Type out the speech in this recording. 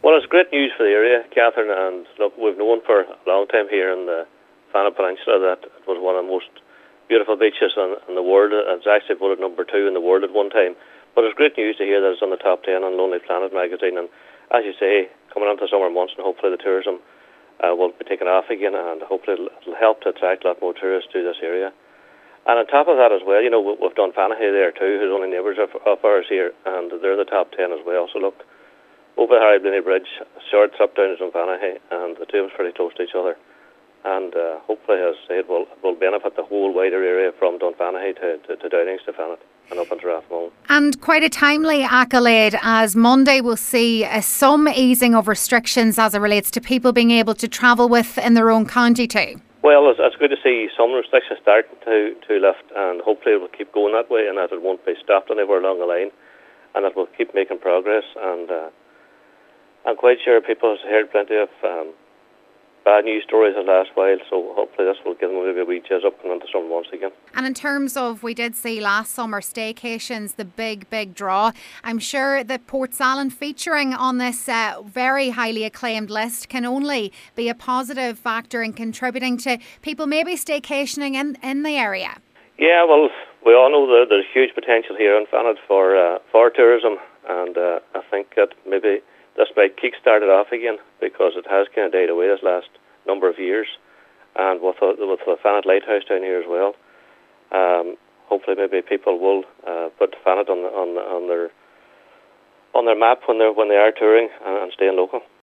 Well, it's great news for the area, Catherine, and look, we've known for a long time here in the Fana Peninsula that it was one of the most beautiful beaches in the world. It's actually voted number 2 in the world at one time. But it's great news to hear that it's on the top 10 on Lonely Planet magazine. And as you say, coming on to summer months, and hopefully the tourism will be taken off again, and hopefully it'll help to attract a lot more tourists to this area. And on top of that as well, we've done Fanahay there too, who's only neighbours of ours here, and they're in the top 10 as well. So look, over the Harry Blinny Bridge, short trip down to Fanahay, and the two of us pretty close to each other. And hopefully, as I say, it will benefit the whole wider area from Dunfanaghy to Downings to Fanet and up into Rathmone. And quite a timely accolade, as Monday will see some easing of restrictions as it relates to people being able to travel within their own county too. Well, it's good to see some restrictions starting to lift, and hopefully it will keep going that way, and that it won't be stopped anywhere along the line, and it will keep making progress. And I'm quite sure people have heard plenty of bad news stories in the last while, so hopefully this will give them maybe a wee jazz up and into summer months again. And in terms of, we did see last summer staycations, the big draw. I'm sure that Portsalon featuring on this very highly acclaimed list can only be a positive factor in contributing to people maybe staycationing in the area. Yeah, well, we all know that there's huge potential here in Fanet for tourism, and I think that maybe this might kick-start it off again, because it has kind of died away this last number of years, and with the Fanet Lighthouse down here as well. Hopefully, maybe people will put Fanet on their map when they are touring and staying local.